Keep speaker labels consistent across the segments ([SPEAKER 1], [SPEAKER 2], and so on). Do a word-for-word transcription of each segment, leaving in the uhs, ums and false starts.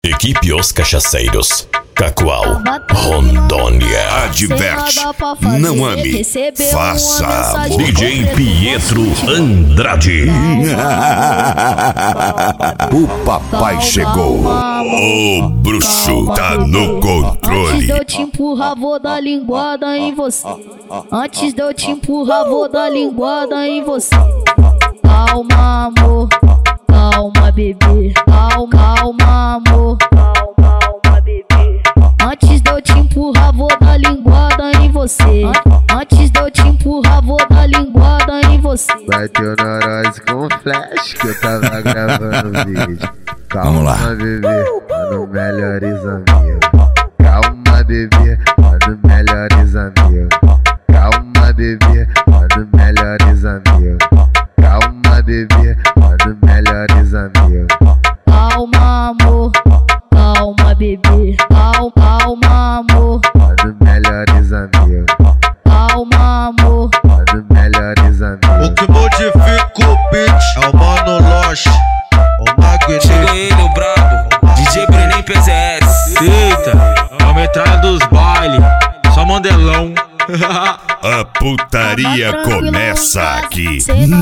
[SPEAKER 1] Equipe Os Cachaceiros, Cacoal, Rondônia.
[SPEAKER 2] Adverte, não ame, faça amor.
[SPEAKER 1] D J Pietro Andrade.
[SPEAKER 2] O papai chegou. O bruxo tá no controle.
[SPEAKER 3] Antes de eu te empurrar, vou dar linguada em você. Antes de eu te empurrar, vou dar linguada em você. Calma, amor. Calma, bebê. Calma, calma, amor. Calma, calma, bebê. Antes de eu te empurrar, vou dar linguada em você. Antes de eu te empurrar, vou dar linguada em você.
[SPEAKER 4] Bateu na nós com flash que eu tava gravando o vídeo. Calma,
[SPEAKER 2] vamos lá,
[SPEAKER 4] bebê, mano, melhores amigos. Calma, bebê, mano, melhores amigos. Calma, bebê, mano, melhores amigos. Calma, bebê, mano, melhores amigos.
[SPEAKER 3] Calma, amor. Calma, bebê. Calma, calma, amor.
[SPEAKER 4] Mano, melhores amigos.
[SPEAKER 3] Calma, amor.
[SPEAKER 4] Mano, melhores amigos.
[SPEAKER 5] O que modifica o beat é o Mano Loche, o Magneto.
[SPEAKER 6] Chega ele, o brabo, D J Brenem P Z S.
[SPEAKER 7] Eita, a metralha dos baile, só mandelão.
[SPEAKER 2] A putaria começa aqui.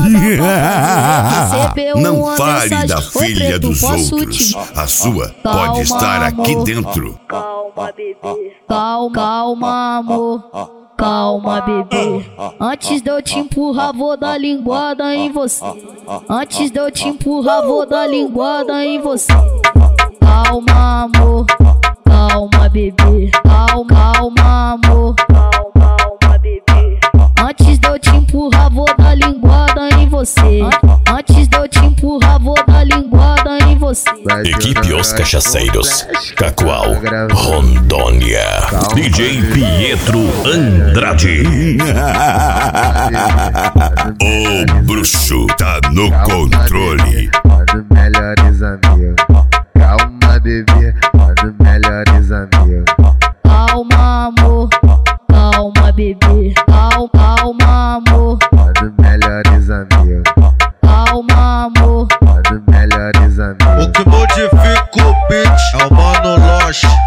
[SPEAKER 2] Não fale da filha dos outros. A sua pode estar aqui dentro.
[SPEAKER 3] Calma, bebê. Calma, calma, amor. Calma, bebê. Antes de eu te empurrar, vou dar linguada em você. Antes de eu te empurrar, vou dar linguada em você. Calma, amor. Calma, bebê. Calma, calma, amor. Calma, calma, bebê. Antes de eu te empurrar, vou dar linguada em você. Antes de eu te empurrar, vou dar linguada em você.
[SPEAKER 1] Equipe Os Cachaceiros, Cacoal, Rondônia. D J Pietro Andrade.
[SPEAKER 2] O bruxo tá no controle.
[SPEAKER 4] Mano, melhores amigos. Calma, bebê, mano, melhores amigos.
[SPEAKER 3] Calma, amor. Calma, bebê. Calma, calma, amor.
[SPEAKER 4] Mano, melhores amigos.
[SPEAKER 3] Calma, amor.
[SPEAKER 4] Mano, melhores amigos.
[SPEAKER 5] O que modifica o beat é o Mano Loche,